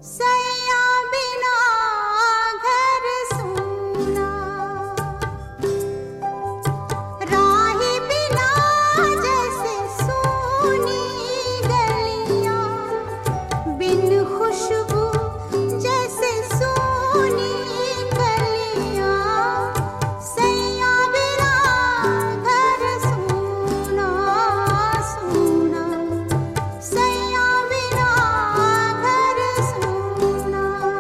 सैया बिना घर सूना, राही बिना जैसे सूनी गलियां, बिन खुशबू जैसे सूनी कलियां। सैया बिना घर सूना सूना, सैया बिना घर सूना।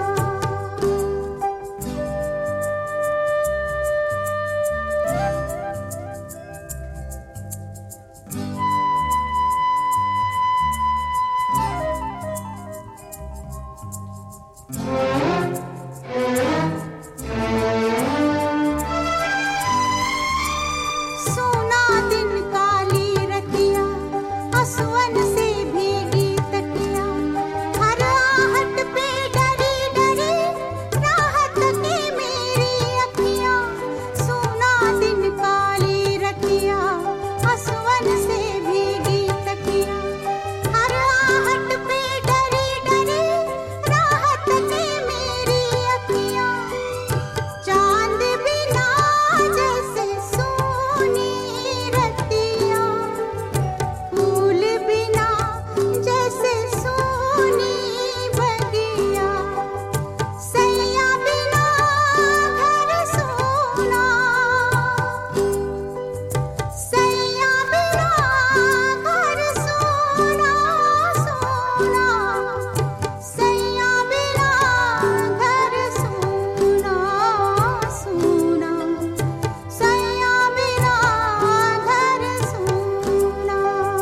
सोना दिन काली रतिया, आसवन से भीगी तकिया, हर आहट पे डरी डरी राहत की मेरी अखियां। सोना दिन काली रतिया, आसवन से भीगी तकिया, हर आहट पे डरी डरी राहत की मेरी अखियां। चांद बिना जैसे सोनी रतिया, फूल बिना जैसे सोनी बगिया। सैया बिना घर सोना, सैया बिना घर सोना सोना, सैया बिना घर सोना सोना, सैया बिना घर सोना।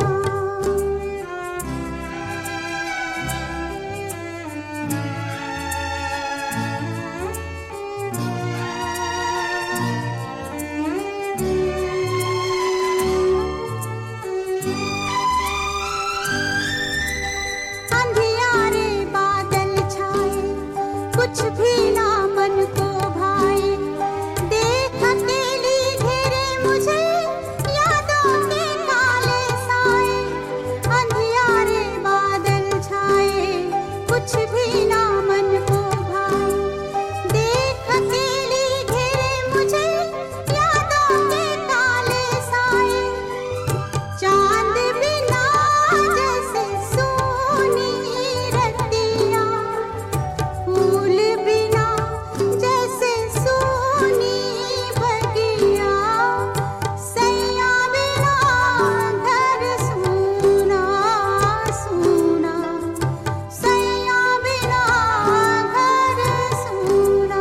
अंधियारे बादल छाए, कुछ भी ना मन को भाए। देख अकेली घेरे मुझे यादों के काले साए। अंधियारे बादल छाए, कुछ भी ना मन को भाए। देख अकेली घेरे मुझे यादों के काले साए। चांद बिना जैसे सोनी रतिया, फूल बिना जैसे सोनी बगिया। सैया बिना घर सोना सोना, सैया बिना घर सोना।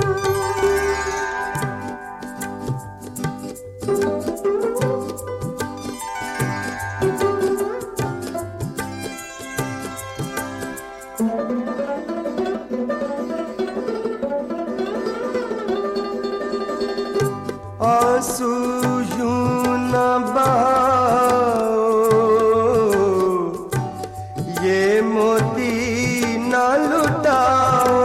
आंसू यूं न बहाओ, ये मोती न लुटाओ।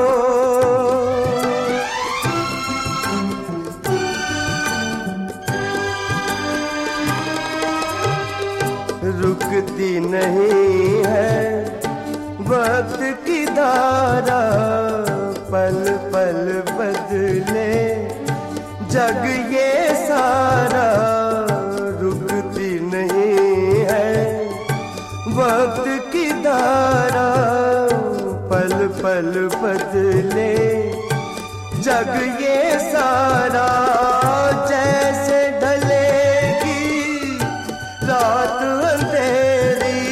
रुकती नहीं है वक्त की धारा, पल पल बदले जग ये सारा। रुकती नहीं है वक्त की धारा, पल पल बदले जग ये सारा। जैसे ढलेगी रात अंधेरी,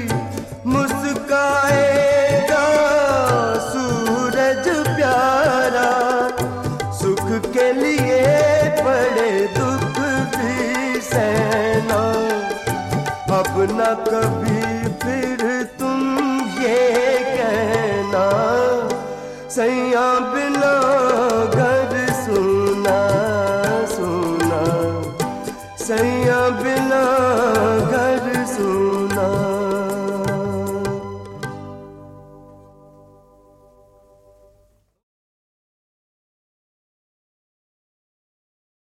मुस्काएगा सूरज प्यारा। सुख के लिए बड़े दुख भी सहना, अब न कभी फिर तुम ये कहना। सैया बिना